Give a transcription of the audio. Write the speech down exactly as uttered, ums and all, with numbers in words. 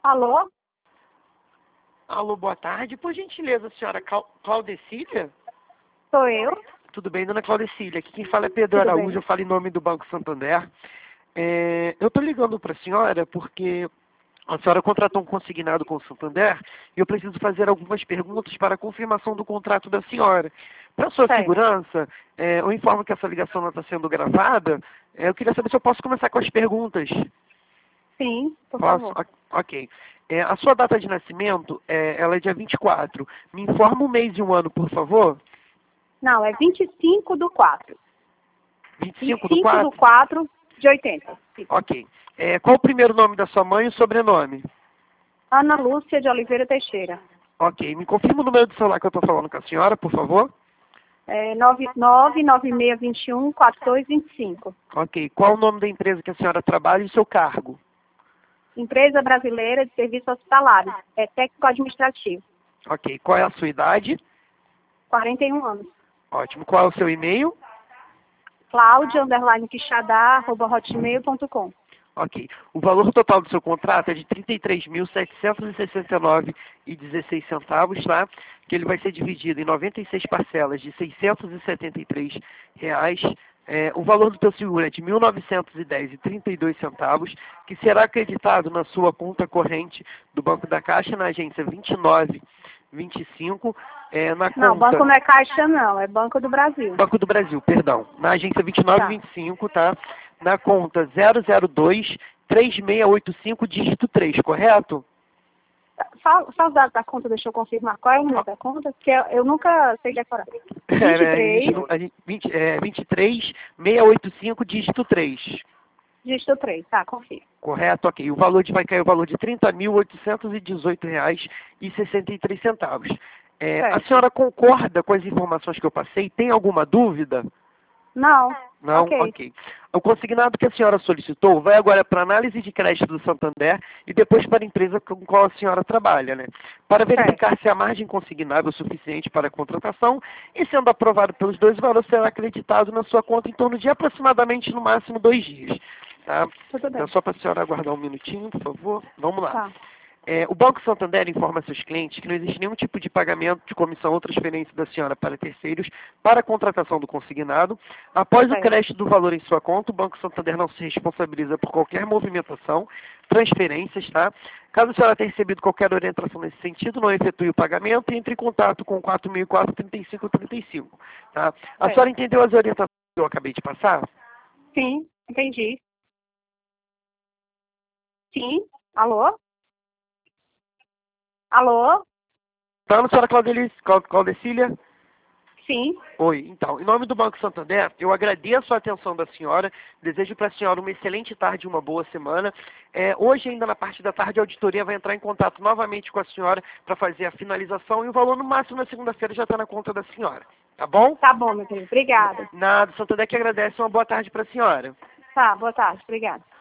Alô? Alô, boa tarde. Por gentileza, senhora Clau- Claudecília? Sou eu? Tudo bem, dona Claudecília? Aqui quem fala é Pedro Tudo Araújo, bem. eu falo em nome do Banco Santander. É, eu estou ligando para a senhora porque a senhora contratou um consignado com o Santander e eu preciso fazer algumas perguntas para a confirmação do contrato da senhora. Para sua Certo. segurança, é, eu informo que essa ligação não está sendo gravada. É, eu queria saber se eu posso começar com as perguntas. Sim, por Posso? favor. O- Ok. É, a sua data de nascimento, é, ela é dia vinte e quatro. Me informa o mês e o ano, por favor. Não, é vinte e cinco do quatro. vinte e vinte cinco e do cinco do quatro? quatro de oitenta. Sim. Ok. É, qual o primeiro nome da sua mãe e o sobrenome? Ana Lúcia de Oliveira Teixeira. Ok. Me confirma o número do celular que eu estou falando com a senhora, por favor. É nove nove nove seis dois um quatro dois dois cinco. Ok. Qual o nome da empresa que a senhora trabalha e o seu cargo? Empresa Brasileira de Serviços Hospitalares. É técnico administrativo. Ok. Qual é a sua idade? quarenta e um anos. Ótimo. Qual é o seu e-mail? Cláudia, underline Quixadá, arroba hotmail ponto com. Ok. O valor total do seu contrato é de trinta e três mil setecentos e sessenta e nove reais e dezesseis centavos, tá? Que ele vai ser dividido em noventa e seis parcelas de seiscentos e setenta e três reais. É, o valor do teu seguro é de mil novecentos e dez reais e trinta e dois centavos, que será acreditado na sua conta corrente do Banco da Caixa na agência vinte e nove vinte e cinco, é, na Não, conta... banco não é Caixa não, é Banco do Brasil. Banco do Brasil, perdão. Na agência vinte e nove Tá. vinte e cinco, tá? Na conta zero zero dois três seis oito cinco, dígito três, correto? Só, só os dados da conta, deixa eu confirmar qual é o número da conta, porque eu, eu nunca sei decorar. É, né, a gente vinte e três, não- a gente- vinte, é, vinte e três seis oito cinco, dígito três. dígito três, tá, confio. Correto? Ok. O valor de, vai cair o valor de trinta mil oitocentos e dezoito reais e sessenta e três centavos. É, a Certo. senhora concorda com as informações que eu passei? Tem alguma dúvida? Não, Não? ok. Ok. O consignado que a senhora solicitou vai agora para análise de crédito do Santander e depois para a empresa com qual a senhora trabalha, né? Para verificar se a margem consignável é suficiente para a contratação e, sendo aprovado pelos dois, o valor será acreditado na sua conta em torno de aproximadamente, no máximo, dois dias. Tá? Tudo bem. Então, só para a senhora aguardar um minutinho, por favor. Vamos lá. Tá. É, o Banco Santander informa a seus clientes que não existe nenhum tipo de pagamento de comissão ou transferência da senhora para terceiros para a contratação do consignado. Após o Certo. crédito do valor em sua conta, o Banco Santander não se responsabiliza por qualquer movimentação, transferências, tá? Caso a senhora tenha recebido qualquer orientação nesse sentido, não efetue o pagamento e entre em contato com quatro mil e quatro, trinta e cinco trinta e cinco, tá? A Certo. senhora entendeu as orientações que eu acabei de passar? Sim, entendi. Sim, alô? Alô? Tá, senhora Claudelice- Clau- Claudecília? Sim, Oi, então, em nome do Banco Santander, eu agradeço a atenção da senhora, desejo para a senhora uma excelente tarde e uma boa semana. É, hoje, ainda na parte da tarde, a auditoria vai entrar em contato novamente com a senhora para fazer a finalização e o valor no máximo na segunda-feira já está na conta da senhora, tá bom? tá bom, meu querido. Obrigada. Nada, Santander que agradece, uma boa tarde para a senhora. Tá, boa tarde, obrigada.